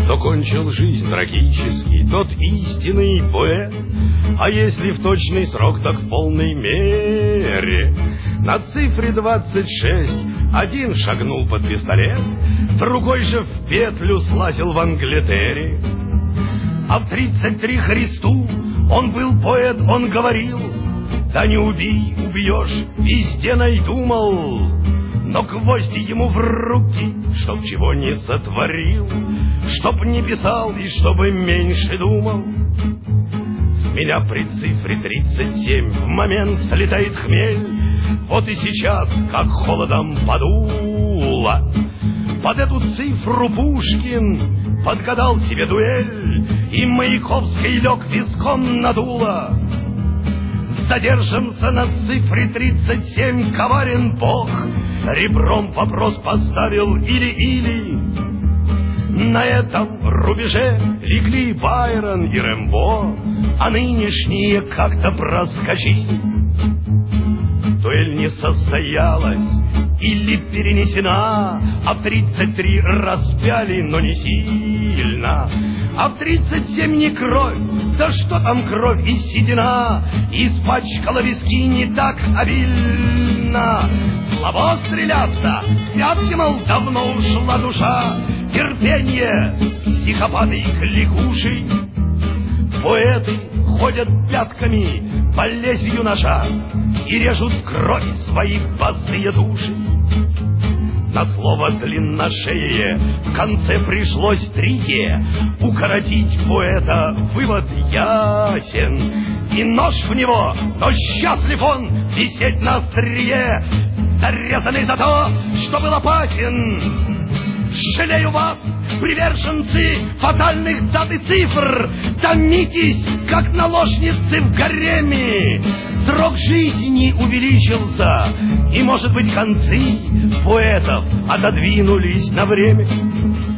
Кто кончил жизнь трагически, тот истинный поэт. А если в точный срок, так в полной мере. На цифре 26 один шагнул под пистолет, другой же в петлю слазил в Англитере. А в 33 Христу он был поэт, он говорил: да не убей, убьешь, везде найду, мол. Но гвозди ему в руки, чтоб чего не сотворил, чтоб не писал и чтобы меньше думал. С меня при цифре 37 в момент слетает хмель. Вот и сейчас, как холодом подуло, под эту цифру Пушкин подгадал себе дуэль, и Маяковский лег виском надуло. Задержимся на цифре 37, коварен Бог, ребром вопрос поставил или-или. На этом рубеже легли Байрон и Рэмбо, а нынешние как-то проскочили. Дуэль не состоялась или перенесена, а в 33 распяли, но не сильно. А в 37 не кровь, да что там кровь и седина, испачкала виски не так обильно. Слабо стреляться, пятки, мол, давно ушла душа, терпенье, психопаты и кликуши. Поэты ходят пятками по лезвию ножа и режут кровь свои босые души. На слово длинношее в конце пришлось трике укоротить поэта, вывод ясен. И нож в него, но счастлив он висеть на острие, зарезанный за то, что был опасен. Жалею вас, приверженцы фатальных дат и цифр, томитесь, как наложницы в гареме. Срок жизни увеличился, и, может быть, концы поэтов отодвинулись на время.